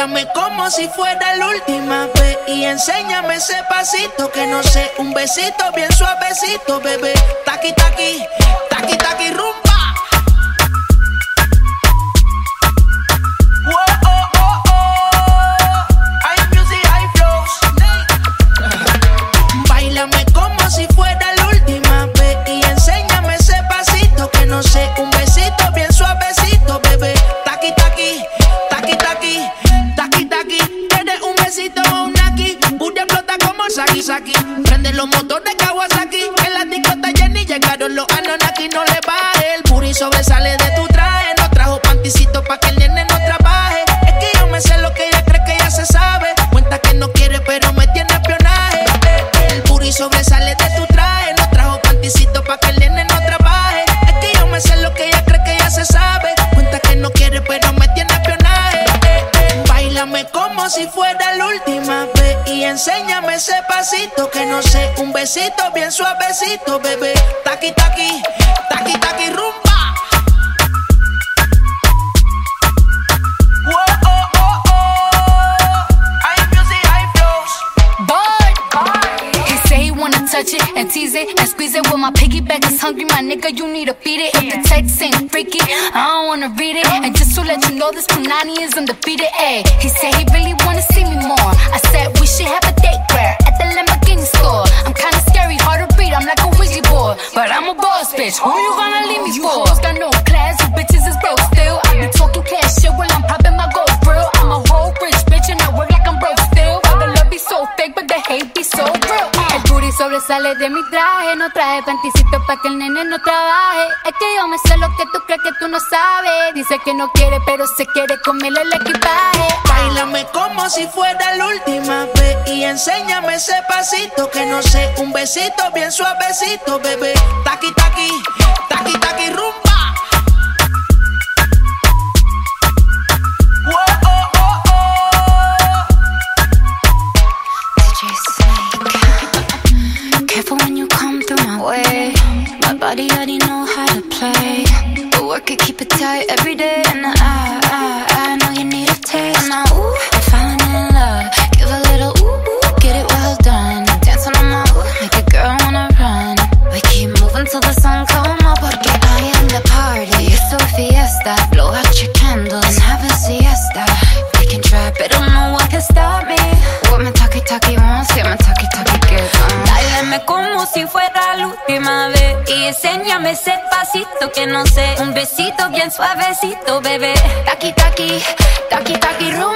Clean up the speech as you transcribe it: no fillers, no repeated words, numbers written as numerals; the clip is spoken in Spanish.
Báilame como si fuera la última vez y enséñame ese pasito que no sé, un besito bien suavecito, bebé. Taqui, taqui, taqui, taqui, rumba. Báilame como si fuera la última vez y enséñame ese pasito que no sé, un besito bien suavecito, bebé. Taqui, taqui, taqui, taqui, taqui, taqui. ¿Quieres un besito o un aquí? Booty explota como Saki Saki. Prende los motores Kawasaki. En la disco está llena y llegaron los Anunnaki. No le baje, el booty sobresale de tu traje. No trajo panticito pa' que el nene no trabaje. Es que yo me sé lo que ella cree que ya se sabe. Cuenta que no quiere pero me tiene espionaje. El booty sobresale de tu traje. No trajo panticito pa' que el nene no trabaje. Es que yo me sé lo que ella cree que ya se sabe. Cuenta que no quiere pero me tiene espionaje. Báilame como si fuera la última vez y enséñame ese pasito que no sé, un besito bien suavecito, bebé. Taqui, taqui, taqui, taqui, rumba. Touch it and tease it and squeeze it. When my piggyback is hungry, my nigga, you need to feed it. If the text ain't freaky, I don't wanna read it. And just to let you know, this Punani is undefeated. Ayy, he said he really wanna see me more. I said we should have a date where at the Lamborghini store. I'm kinda scary, hard to read, I'm like a Ouija board, but I'm a boss bitch. Who you gonna leave me for? Got no class, you bitches is broke still. I be talking cash shit while I'm popping my gold grill. I'm a whole rich bitch and I work like I'm broke still. The love be so fake, but the hate be so real. El booty sobresale de mi traje. No traje panticito pa' que el nene no trabaje. Es que yo me sé lo que tú crees que tú no sabes. Dice que no quiere pero se quiere comerle el equipaje. Báilame como si fuera la última vez y enséñame ese pasito que no sé, un besito bien suavecito, bebé. Taqui, taqui, taqui, taqui, rumba. Careful when you come through my way. My body already know how to play. But work it, keep it tight every day. And I know you need a taste. And now, ooh, I'm falling in love. Give a little ooh, get it well done. Dancing on my ooh, make a girl wanna run. We keep moving till the sun come up. Porque I am the party. It's a fiesta. Blow out your candles and have a siesta. We can try, but no one can stop me. What my talkie wants, yeah, my talkie gets on. Dáleme como si fuera la última vez y enséñame ese pasito que no sé, un besito bien suavecito, bebé. Taqui, taqui, taqui, taqui, rumba.